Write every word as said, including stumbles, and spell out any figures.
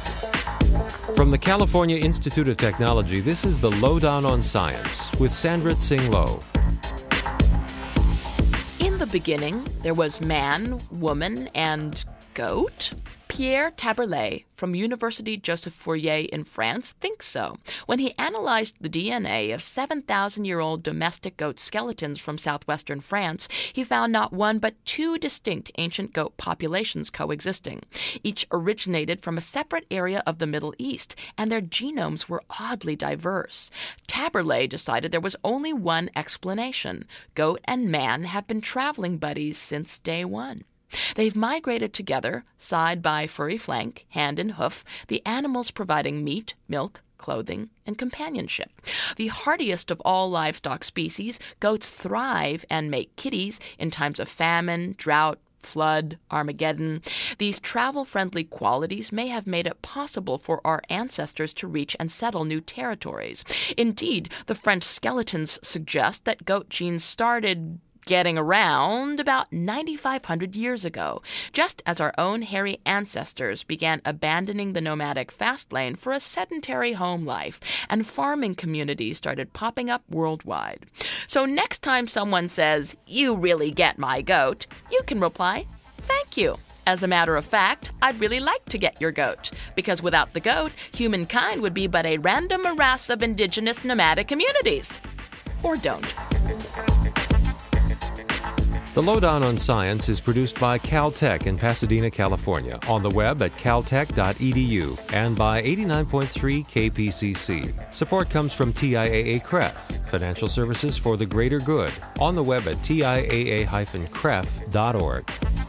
From the California Institute of Technology, this is the Lowdown on Science with Sandrit Singh Low. In the beginning, there was man, woman, and goat. Pierre Taberlet from University Joseph Fourier in France thinks so when he analyzed the D N A of seven thousand year old domestic goat skeletons from southwestern France. He found not one but two distinct ancient goat populations coexisting. Each originated from a separate area of the Middle East, and their genomes were oddly diverse. Taberlet decided there was only one explanation. Goat and man have been traveling buddies since day one. They've migrated together, side by furry flank, hand and hoof, the animals providing meat, milk, clothing, and companionship. The hardiest of all livestock species, goats thrive and make kitties in times of famine, drought, flood, Armageddon. These travel-friendly qualities may have made it possible for our ancestors to reach and settle new territories. Indeed, the French skeletons suggest that goat genes started getting around about ninety-five hundred years ago, just as our own hairy ancestors began abandoning the nomadic fast lane for a sedentary home life, and farming communities started popping up worldwide. So next time someone says, "You really get my goat," you can reply, "Thank you. As a matter of fact, I'd really like to get your goat, because without the goat, humankind would be but a random morass of indigenous nomadic communities." Or don't. The Lowdown on Science is produced by Caltech in Pasadena, California, on the web at caltech dot e d u and by eighty-nine point three K P C C. Support comes from T I A A C R E F, Financial Services for the Greater Good, on the web at T I A A dash C R E F dot org.